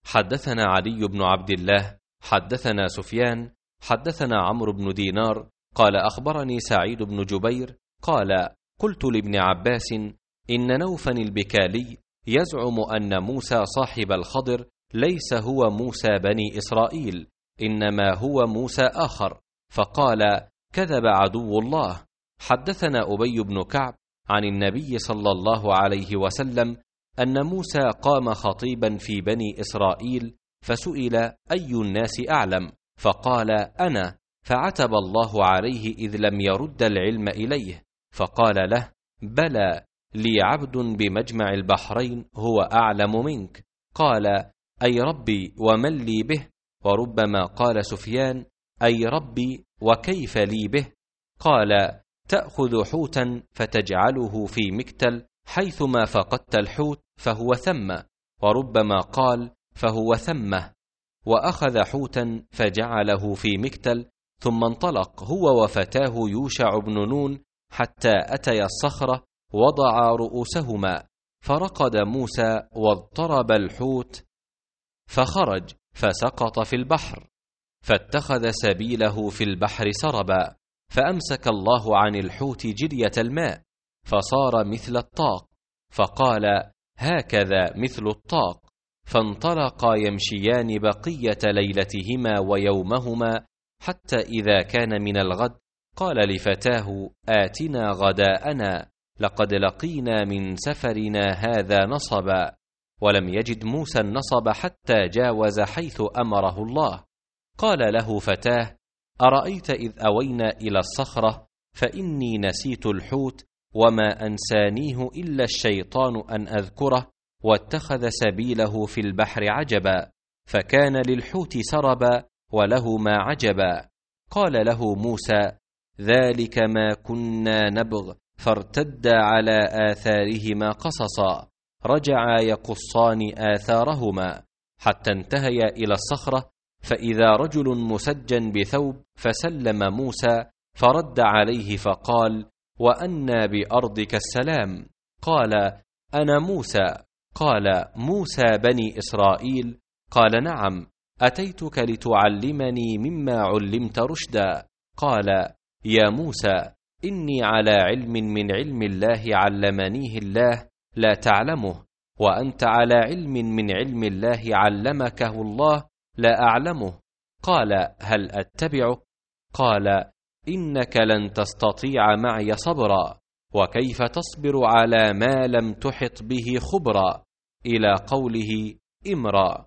حدثنا علي بن عبد الله حدثنا سفيان حدثنا عمرو بن دينار قال أخبرني سعيد بن جبير قال قلت لابن عباس إن نوفا البكالي يزعم أن موسى صاحب الخضر ليس هو موسى بني إسرائيل، إنما هو موسى آخر، فقال كذب عدو الله. حدثنا أبي بن كعب عن النبي صلى الله عليه وسلم أن موسى قام خطيبا في بني إسرائيل فسئل أي الناس أعلم، فقال أنا، فعتب الله عليه إذ لم يرد العلم إليه، فقال له بلى، لي عبد بمجمع البحرين هو أعلم منك. قال أي ربي ومن لي به؟ وربما قال سفيان أي ربي وكيف لي به؟ قال تأخذ حوتا فتجعله في مكتل، حيثما فقدت الحوت فهو ثم، وربما قال فهو ثمه، وأخذ حوتا فجعله في مكتل، ثم انطلق هو وفتاه يوشع بن نون حتى أتيا الصخرة وضعا رؤوسهما، فرقد موسى واضطرب الحوت فخرج فسقط في البحر، فاتخذ سبيله في البحر سربا، فأمسك الله عن الحوت جرية الماء فصار مثل الطاق، فقال هكذا مثل الطاق، فانطلقا يمشيان بقية ليلتهما ويومهما، حتى إذا كان من الغد قال لفتاه آتنا غداءنا لقد لقينا من سفرنا هذا نصبا، ولم يجد موسى النصب حتى جاوز حيث أمره الله. قال له فتاه أرأيت إذ أوينا إلى الصخرة فإني نسيت الحوت وما أنسانيه إلا الشيطان أن أذكره، واتخذ سبيله في البحر عجبا، فكان للحوت سربا وله ما عجبا. قال له موسى ذلك ما كنا نبغ، فارتدا على آثارهما قصصا، رجعا يقصان آثارهما حتى انتهيا إلى الصخرة، فإذا رجل مسجى بثوب، فسلم موسى فرد عليه فقال وأنى بأرضك السلام؟ قال أنا موسى. قال موسى بني إسرائيل؟ قال نعم، أتيتك لتعلمني مما علمت رشدا. قال يا موسى إني على علم من علم الله علمنيه الله لا تعلمه، وأنت على علم من علم الله علمكه الله لا أعلمه. قال هل أتبعك؟ قال إنك لن تستطيع معي صبرا، وكيف تصبر على ما لم تحط به خبرا، إلى قوله إمرا.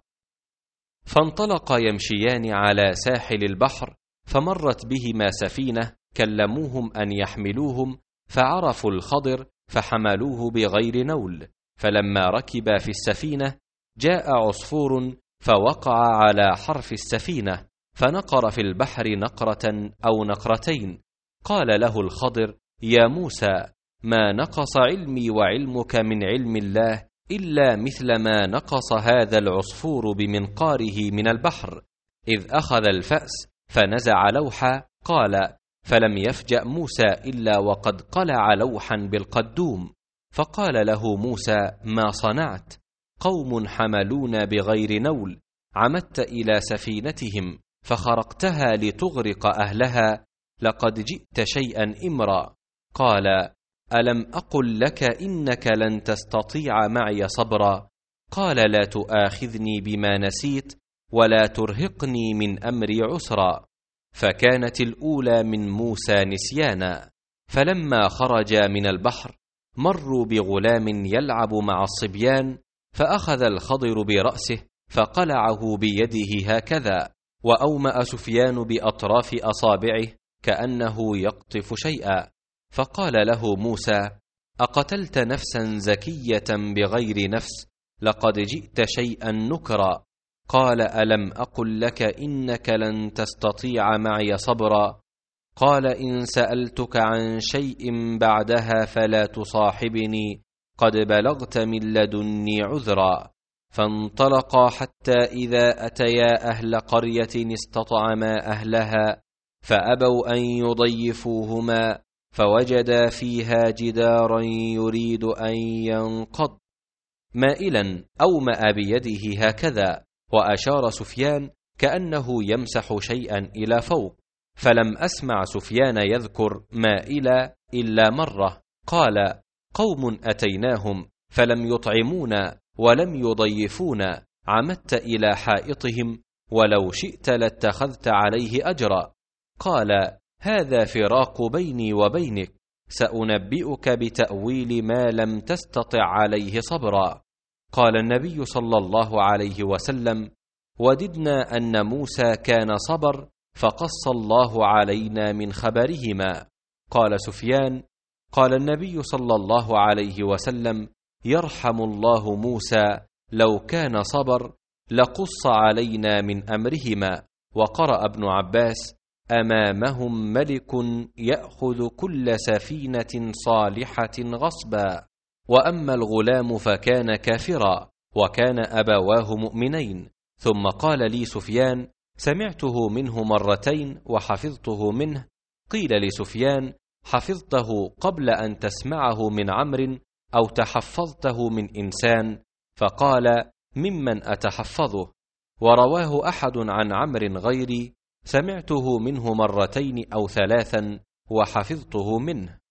فانطلقا يمشيان على ساحل البحر، فمرت بهما سفينة كلموهم أن يحملوهم، فعرفوا الخضر فحملوه بغير نول، فلما ركبا في السفينة جاء عصفور فوقع على حرف السفينة، فنقر في البحر نقرة أو نقرتين. قال له الخضر يا موسى ما نقص علمي وعلمك من علم الله إلا مثل ما نقص هذا العصفور بمنقاره من البحر، إذ أخذ الفأس فنزع لوحا. قال فلم يفجأ موسى إلا وقد قلع لوحا بالقدوم، فقال له موسى ما صنعت؟ قوم حملون بغير نول، عمدت إلى سفينتهم فخرقتها لتغرق أهلها، لقد جئت شيئا إمرا. قال ألم أقل لك إنك لن تستطيع معي صبرا؟ قال لا تؤاخذني بما نسيت ولا ترهقني من أمري عسرا. فكانت الأولى من موسى نسيانا. فلما خرجا من البحر مروا بغلام يلعب مع الصبيان، فأخذ الخضر برأسه فقلعه بيده هكذا، وأومأ سفيان بأطراف أصابعه كأنه يقطف شيئا، فقال له موسى أقتلت نفسا زكية بغير نفس؟ لقد جئت شيئا نكرا. قال ألم أقل لك إنك لن تستطيع معي صبرا؟ قال إن سألتك عن شيء بعدها فلا تصاحبني، قد بلغت من لدني عذرا. فانطلقا حتى إذا أتيا أهل قرية استطعما أهلها فأبوا أن يضيفوهما، فوجدا فيها جدارا يريد أن ينقض، مائلا أومأ بيده هكذا، وأشار سفيان كأنه يمسح شيئا إلى فوق، فلم أسمع سفيان يذكر مائلة إلا مرة. قال: قوم أتيناهم فلم يطعمونا ولم يضيفونا، عمدت إلى حائطهم ولو شئت لاتخذت عليه أجرا. قال: هذا فراق بيني وبينك، سأنبئك بتأويل ما لم تستطع عليه صبرا. قال النبي صلى الله عليه وسلم: وددنا أن موسى كان صبر فقص الله علينا من خبرهما. قال سفيان: قال النبي صلى الله عليه وسلم: يرحم الله موسى، لو كان صبر لقص علينا من أمرهما. وقرأ ابن عباس: أمامهم ملك يأخذ كل سفينة صالحة غصبا. وأما الغلام فكان كافرا، وكان أبواه مؤمنين. ثم قال لي سفيان: سمعته منه مرتين وحفظته منه. قيل لسفيان: حفظته قبل أن تسمعه من عمرو أو تحفظته من إنسان؟ فقال: ممن أتحفظه. ورواه أحد عن عمرو غيري: سمعته منه مرتين أو ثلاثا وحفظته منه.